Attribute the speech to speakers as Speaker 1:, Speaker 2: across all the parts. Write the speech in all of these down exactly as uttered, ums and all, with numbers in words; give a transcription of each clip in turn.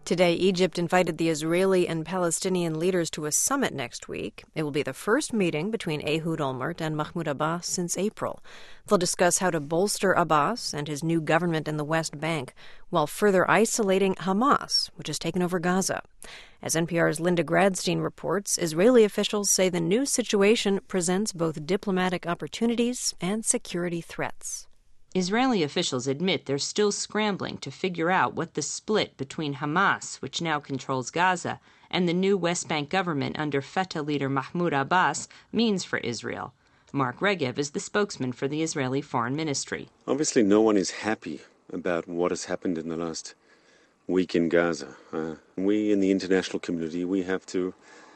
Speaker 1: Today, Egypt invited the Israeli and Palestinian leaders to a summit next week. It will be the first meeting between Ehud Olmert and Mahmoud Abbas since April. They'll discuss how to bolster Abbas and his new government in the West Bank while further isolating Hamas, which has taken over Gaza. As N P R's Linda Gradstein reports, Israeli officials say the new situation presents both diplomatic opportunities and security threats.
Speaker 2: Israeli officials admit they're still scrambling to figure out what the split between Hamas, which now controls Gaza, and the new West Bank government under Fatah leader Mahmoud Abbas means for Israel. Mark Regev is the spokesman for the Israeli Foreign Ministry.
Speaker 3: Obviously, no one is happy about what has happened in the last week in Gaza. Uh, we in the international community, we have to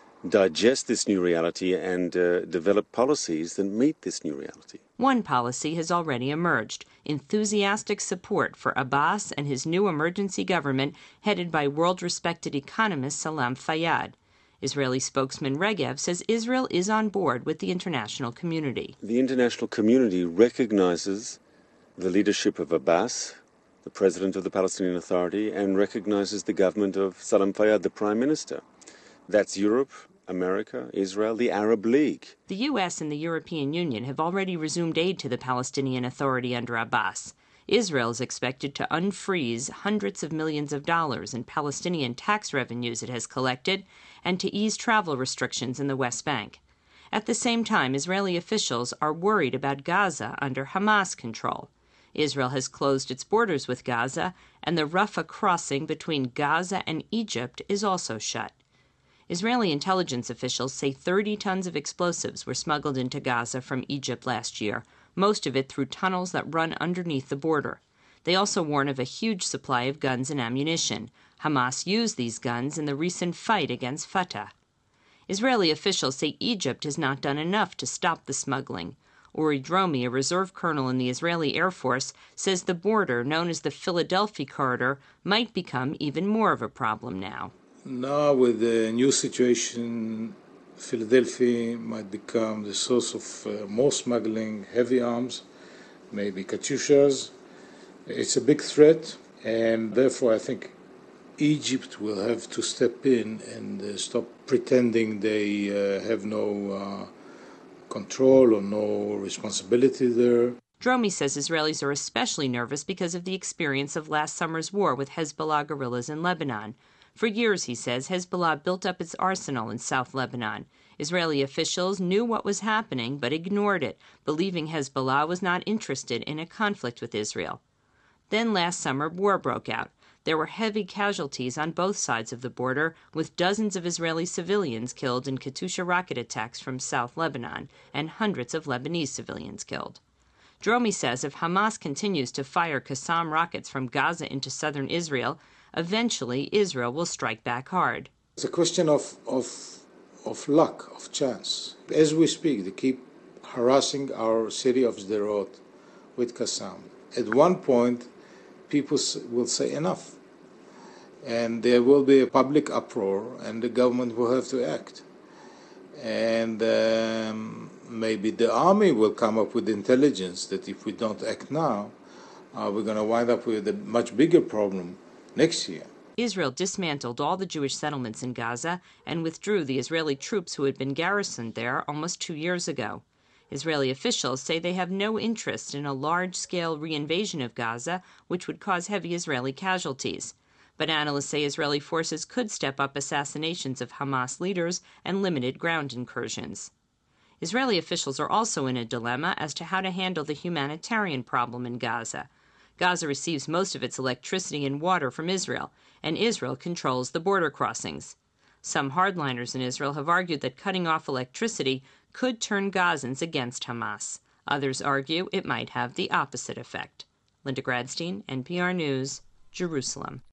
Speaker 3: digest this new reality and uh, develop policies that meet this new reality.
Speaker 2: One policy has already emerged: enthusiastic support for Abbas and his new emergency government headed by world-respected economist Salam Fayyad. Israeli spokesman Regev says Israel is on board with the international community.
Speaker 3: The international community recognizes the leadership of Abbas, the president of the Palestinian Authority, and recognizes the government of Salam Fayyad, the prime minister. That's Europe, America, Israel, the Arab League.
Speaker 2: The U S and the European Union have already resumed aid to the Palestinian Authority under Abbas. Israel is expected to unfreeze hundreds of millions of dollars in Palestinian tax revenues it has collected and to ease travel restrictions in the West Bank. At the same time, Israeli officials are worried about Gaza under Hamas control. Israel has closed its borders with Gaza, and the Rafah crossing between Gaza and Egypt is also shut. Israeli intelligence officials say thirty tons of explosives were smuggled into Gaza from Egypt last year, most of it through tunnels that run underneath the border. They also warn of a huge supply of guns and ammunition. Hamas used these guns in the recent fight against Fatah. Israeli officials say Egypt has not done enough to stop the smuggling. Uri Dromi, a reserve colonel in the Israeli Air Force, says the border, known as the Philadelphia Corridor, might become even more of a problem now.
Speaker 4: Now, with the new situation, Philadelphia might become the source of uh, more smuggling, heavy arms, maybe Katyushas. It's a big threat, and therefore I think Egypt will have to step in and uh, stop pretending they uh, have no uh, control or no responsibility there.
Speaker 2: Dromi says Israelis are especially nervous because of the experience of last summer's war with Hezbollah guerrillas in Lebanon. For years, he says, Hezbollah built up its arsenal in South Lebanon. Israeli officials knew what was happening but ignored it, believing Hezbollah was not interested in a conflict with Israel. Then last summer, war broke out. There were heavy casualties on both sides of the border, with dozens of Israeli civilians killed in Katyusha rocket attacks from South Lebanon and hundreds of Lebanese civilians killed. Dromi says if Hamas continues to fire Qassam rockets from Gaza into southern Israel, eventually Israel will strike back hard.
Speaker 4: It's a question of, of, of luck, of chance. As we speak, they keep harassing our city of Sderot with Qassam. At one point, people will say enough, and there will be a public uproar, and the government will have to act. And um, maybe the army will come up with intelligence that if we don't act now, uh, we're going to wind up with a much bigger problem next year.
Speaker 2: Israel dismantled all the Jewish settlements in Gaza and withdrew the Israeli troops who had been garrisoned there almost two years ago. Israeli officials say they have no interest in a large-scale reinvasion of Gaza, which would cause heavy Israeli casualties. But analysts say Israeli forces could step up assassinations of Hamas leaders and limited ground incursions. Israeli officials are also in a dilemma as to how to handle the humanitarian problem in Gaza. Gaza receives most of its electricity and water from Israel, and Israel controls the border crossings. Some hardliners in Israel have argued that cutting off electricity could turn Gazans against Hamas. Others argue it might have the opposite effect. Linda Gradstein, N P R News, Jerusalem.